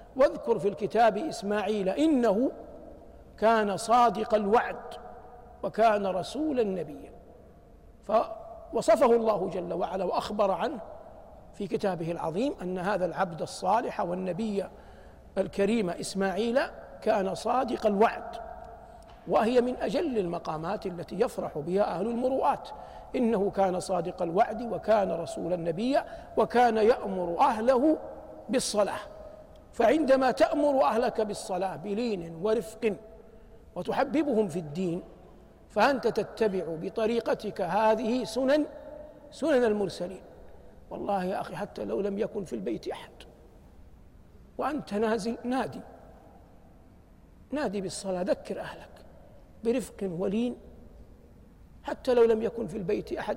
واذكر في الكتاب إسماعيل إنه كان صادق الوعد وكان رسولا نبيا. فوصفه الله جل وعلا وأخبر عنه في كتابه العظيم أن هذا العبد الصالح والنبي الكريم إسماعيل كان صادق الوعد، وهي من أجل المقامات التي يفرح بها أهل المروءات. إنه كان صادق الوعد وكان رسولا نبيا وكان يأمر أهله بالصلاة. فعندما تأمر أهلك بالصلاة بلين ورفق وتحببهم في الدين، فأنت تتبع بطريقتك هذه سنن المرسلين. والله يا أخي حتى لو لم يكن في البيت أحد وأنت نازل نادي بالصلاة، ذكر أهلك برفق ولين، حتى لو لم يكن في البيت أحد،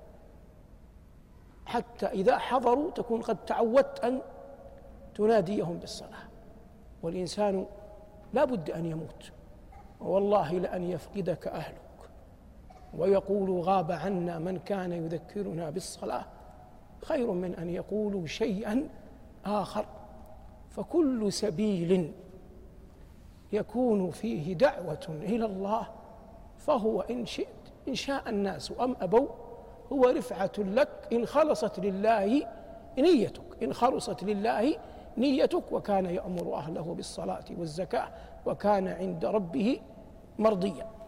حتى إذا حضروا تكون قد تعودت أن تناديهم بالصلاة. والإنسان لا بد أن يموت، والله لأن يفقدك أهلك ويقول غاب عنا من كان يذكرنا بالصلاة خير من أن يقولوا شيئا آخر. فكل سبيل يكون فيه دعوة إلى الله فهو إن شاء الناس أم أبوا هو رفعة لك إن خلصت لله نيتك، وكان يأمر أهله بالصلاة والزكاة وكان عند ربه مرضيا.